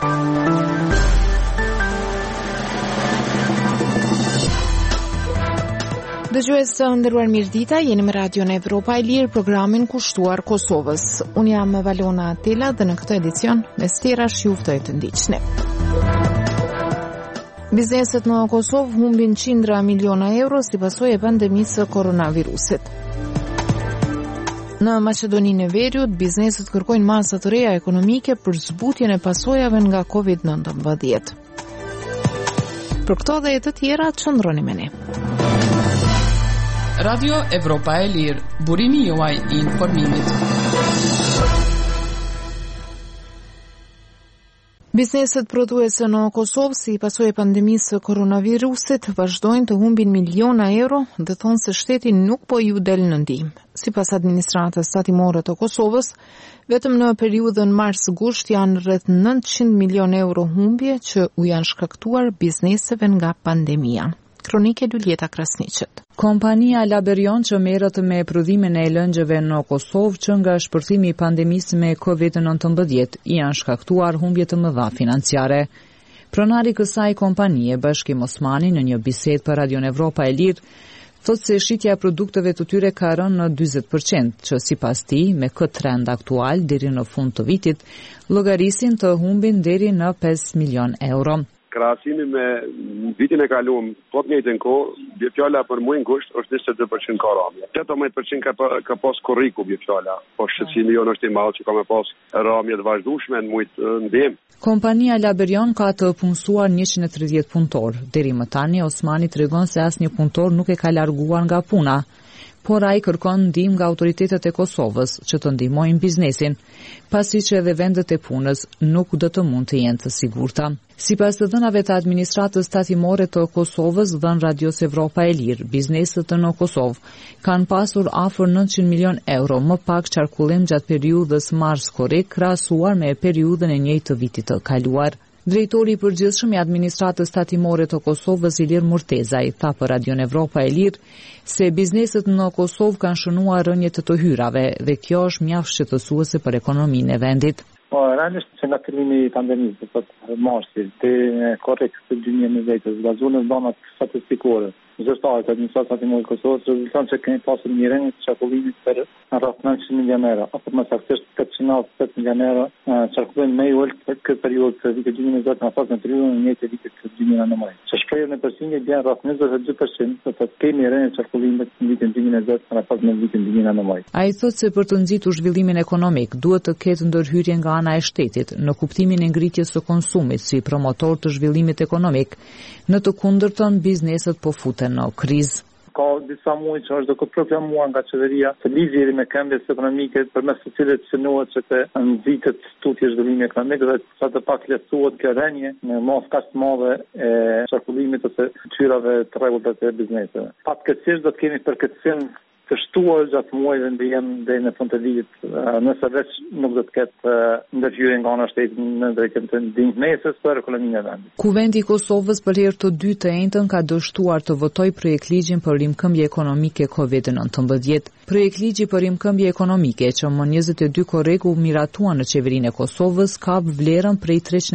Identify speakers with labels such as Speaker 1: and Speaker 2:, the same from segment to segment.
Speaker 1: Dëgjues të nderuar, mirëdita, jeni me Radion Evropa e Lirë, programin kushtuar Kosovës. Unë jam Valona Atela dhe në këtë edicion me stirash ju ftoj të ndiqni. Bizneset në Kosovë humbin qindra miliona euro si pasojë e pandemisë së koronavirusit. Në Maqedoninë e Veriut, bizneset kërkojnë masa të reja ekonomike për zbutjen e pasojave nga COVID-19. Për këto dhe të tjera, qëndroni me ne.
Speaker 2: Radio Evropa e Lirë, burimi juaj I informimit.
Speaker 1: Bizneset prodhuese në Kosovë si pasojë e pandemisë së koronavirusit vazhdojnë të humbin miliona euro dhe thonë se shteti nuk po ju del në ndihmë. Sipas administratës tatimore të Kosovës, vetëm në periudhën mars-gusht janë rreth 900 milion euro humbje që u janë shkaktuar bizneseve nga pandemia. Kronike Luljeta Krasniqet.
Speaker 3: Kompania Laberion që merret me prodhimin e lëngjeve në Kosovë që nga shpërthimi I pandemisë me COVID-19 janë shkaktuar humbje të mëdha financiare. Pronari kësaj kompanie, Bashkim Osmani, në një bisedë për Radion Evropa e Lirë, thotë se shitja e produkteve të tyre ka rënë në 40%, që sipas tij, me këtë trend aktual deri në fund të vitit, llogarisin të humbin deri në 5 milion euro.
Speaker 4: Krahasimi me vitin e kaluar, po të njëjtën kohë, bjefjala për muajin gusht është 22% ka ramje. 18% ka pas korriku bjefjala, po 700 milion është I madh që ka me pas ramje të vazhdueshme në muajt ndjem.
Speaker 3: Kompania Laberion ka të punësuar 130 punëtor. Deri më tani Osmani tregon se asnjë punëtor nuk e ka larguar nga puna, por ai kërkon ndihmë nga autoritetet e Kosovës që të ndihmojnë biznesin, pasi që edhe vendet e punës nuk do të mund të jenë të sigurta. Sipas të dhënave të administratës tatimore të Kosovës dhënë Radios Evropa e Lirë, bizneset në Kosovë kanë pasur afër 900 milion euro më pak qarkullim gjatë periudhës mars-korrik krahasuar me periudhën e njëjtë të vitit të kaluar. Drejtori I përgjithshëm I administratës tatimore të Kosovës Ilir Murtezaj tha për Radion Evropa e Lirë se bizneset në Kosovë kanë shënuar rënje të hyrave dhe kjo është mjaft shqetësuese për ekonominë e vendit.
Speaker 5: Realisht që nga fillimi I pandemisë, marsit, te korrekt të 2020, bazuar në danat statistikore, zyrtarët e administratës tatimore të Kosovës rezulton se kemi pasur një rënje të qarkullimit për rreth 900 milion euro, apo më saktë 808 milion euro, qarkullim më I ulët për këtë periudhë të vitit 2020 në pas në periudhën e njëjtë të vitit 2019. Që shprehjen e përsinjë bën rreth 22%, të kemi rënje të qarkullimit në vitin 2020 në pas në vitin 2019.
Speaker 3: Ai thotë se për të nxitur zhvillimin ekonomik duhet të ketë ndërhyrje nga ana e shtetit në kuptimin e ngritjes së konsumit si promotor të zhvillimit ekonomik. Në të kundërtën bizneset po futen në krizë.
Speaker 5: Ka disa muaj që është duke proklamuar nga qeveria të ligjëri me këmbës ekonomike përmes të cilët synohet që të nxitet tutje zhvillimi ekonomik dhe sa të pak lehtësohet kjo rënje në masë kaq të madhe e qarkullimit ose çyrave të rregullta të bizneseve. Fatkeqësisht do të kemi përkatësim të shtuar gjatë muajve deri në fund të vitit, nëse veç nuk do të ketë ndërhyrje nga ana e shtetit në drejtim të ndihmës për ekonominë e vendit.
Speaker 3: Kuvendi I Kosovës për herë të dytë të njëjtën ka dështuar të votojë projektligjin për rimkëmbje ekonomike COVID-19. Projektligji për rimkëmbje ekonomike që më 22 korreku miratuan në qeverinë e Kosovës ka vlerën prej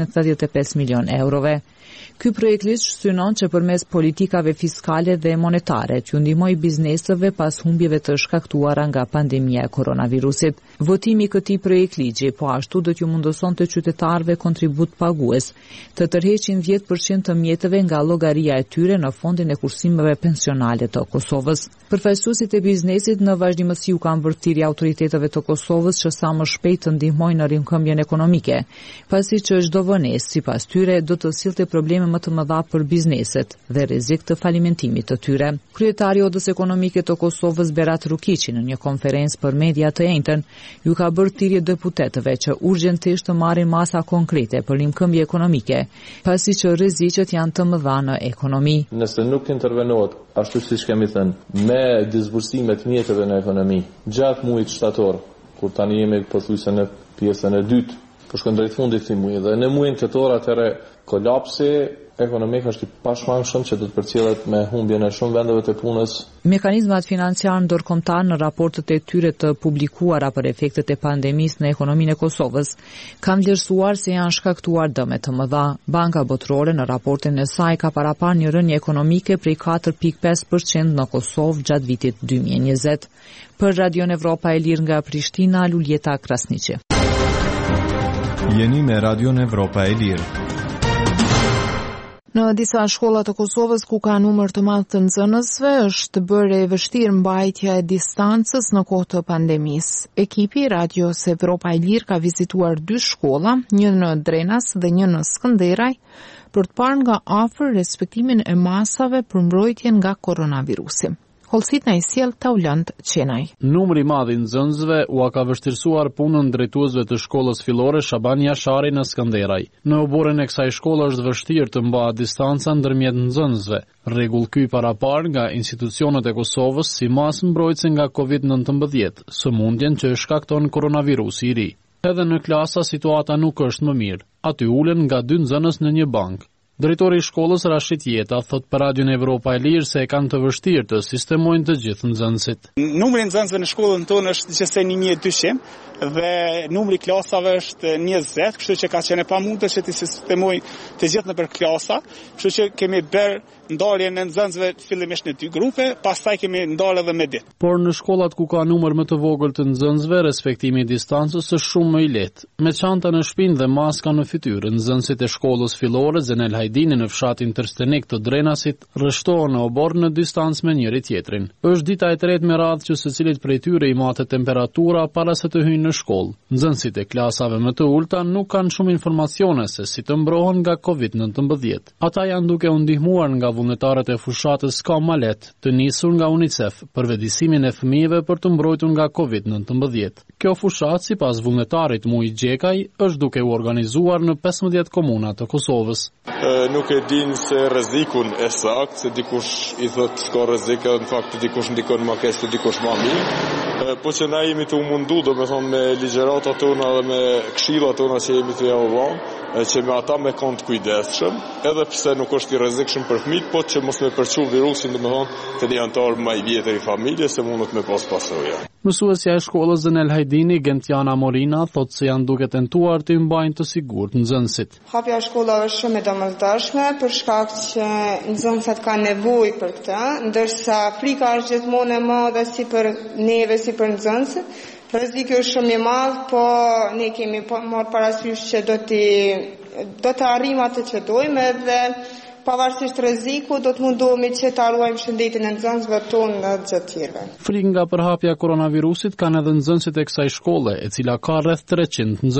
Speaker 3: 385 milion eurove. Ky projektligj synon që përmes politikave fiskale dhe monetare t'ju ndihmojë bizneseve pas humbjeve të shkaktuara nga pandemia e koronavirusit. Votimi I këtij projektligji po ashtu do t'ju mundësonte qytetarëve kontribut pagues të tërheqin 10% të mjeteve nga llogaria e tyre në fondin e kursimeve pensionale të Kosovës. Përfaqësuesit e biznesit në vazhdimësi u kanë vërtetëri autoriteteve të Kosovës që sa më shpejt të ndihmojnë në rimkëmbjen ekonomike, pasi që çdo vonesë sipas tyre do të sillte probleme më të mëdha për bizneset dhe rrezik të falimentimit të tyre. Kryetari I Odës Ekonomike të Kosovës Berat Rukiqi në një konferencë për media të njëjtën ju ka bërë thirrje deputetëve që urgjentisht të marrin masa konkrete për rimkëmbje ekonomike, pasi që rreziqet janë të mëdha në ekonomi.
Speaker 6: Nëse nuk intervenohet ashtu siç kemi thënë, me disbursime të mjeteve në ekonomi, gjatë muajit shtator, kur tani jemi pothuajse në pjesën e dytë po shkojnë drejt fundit këtij muaji dhe në muajin tetor atëherë kolapsi ekonomik është i pashmangshëm që do të përcjellet me humbjen e shumë vendeve të punës.
Speaker 3: Mekanizmat financiar ndërkombëtar në raportet e tyre të publikuara për efektet e pandemisë në ekonominë e Kosovës kanë vlerësuar se janë shkaktuar dëme të mëdha. Banka Botërore në raportin e saj ka parapar një rënje ekonomike prej 4.5% në Kosovë gjatë vitit 2020. Për Radio Evropa e Lirë nga Prishtina, Luljeta Krasniqi.
Speaker 7: Jeni me Radio Evropa e Lirë.
Speaker 1: Në disa shkolla të Kosovës ku ka numër të madh të nxënësve është bërë e vështirë mbajtja e distancës në kohë të pandemisë. Ekipi Radios Evropa e Lirë ka vizituar 2 shkolla, një në Drenas dhe një në Skënderaj, për të parë nga afër respektimin e masave për mbrojtjen nga koronavirusi. Holsit në i sjell Taulant Qenaj.
Speaker 8: Numri i madh i nxënësve u ka vështirësuar punën drejtuesve të shkollës fillore Shaban Jashari në Skënderaj. Në oborën e kësaj shkolle është vështirë të mbahet distanca ndërmjet nxënësve. Rregull ky parapar nga institucionet e Kosovës si masë mbrojtëse nga COVID-19, sëmundjen që shkakton koronavirusi i ri. Edhe në klasa situata nuk është më mirë. Aty ulen nga 2 nxënës në një bankë. Drejtori i shkollës Rashid Jeta thot për Radion Evropa e Lirë se kanë të vështirë të sistemojnë të gjithë nxënësit.
Speaker 9: Numri i nxënësve në shkollën tonë është gjithsej 1200 dhe numri i klasave është 20, kështu që ka qenë e pamundur që të sistemojnë të gjithë nëpër klasa, kështu që kemi bërë ndarjen e nxënësve fillimisht në 2 grupe, pastaj kemi ndarë edhe me ditë.
Speaker 8: Por në shkollat ku ka numër më të vogël të nxënësve, respektimi i distancës është shumë më i lehtë. Me çanta në shpinë dhe maska në fytyrë, nxënësit e shkollës fillore Zenel Hajdini në fshatin Trstenik të Drenasit rreshtohen në obor në distancë me njëri tjetrin. Është dita e tretë me radhë që secilit prej tyre i matet temperatura para se të hyjnë në shkollë. Nxënësit e klasave më të ulta nuk kanë shumë informacione se si të mbrohen nga COVID-19. Ata janë duke u ndihmuar nga vullnetarët e fushatës Ka Malet, të nisur nga UNICEF për vetëdijsimin e fëmijëve për të mbrojtur nga COVID-19. Kjo fushat, sipas vullnetarit Muj Gjekaj, është duke u organizuar në 15 komuna të Kosovës.
Speaker 10: Nuk e din se rrezikun e saktë, se dikush i thot s'ka rrezik, në fakt dikush ndikon më keq, dikush më mirë. Po që na jemi të mundu, domethënë me ligjëratat tona dhe me këshillat tona që jemi të javë, që me ata me kanë të kujdesshëm, edhe pse nuk është i rrezikshëm për fëmijët, po që mos me përçu virusin, domethënë te një antar më i vjetër i familjes se mundet me pas pasojë.
Speaker 8: Mësuesja e shkollës Zenel Hajdini, Gentiana Morina, thotë se janë duke tentuar të mbajnë të sigurt nxënësit.
Speaker 11: Hapja e shkollave është shumë e domosdoshme për shkak që nxënësat kanë nevojë për këtë, ndërsa frika është gjithmonë e madhe si për neve si për nxënësit. Rreziku është shumë i madh, po ne kemi marrë parasysh që do të arrijmë atë që dojmë dhe pavarësisht rrezikut do të mundohemi që të ruajmë shëndetin e nxënësve tonë dhe të tjerëve.
Speaker 8: Frikë nga përhapja e koronavirusit kanë edhe nxënësit e kësaj shkolle, e cila ka rreth 300 nxënës.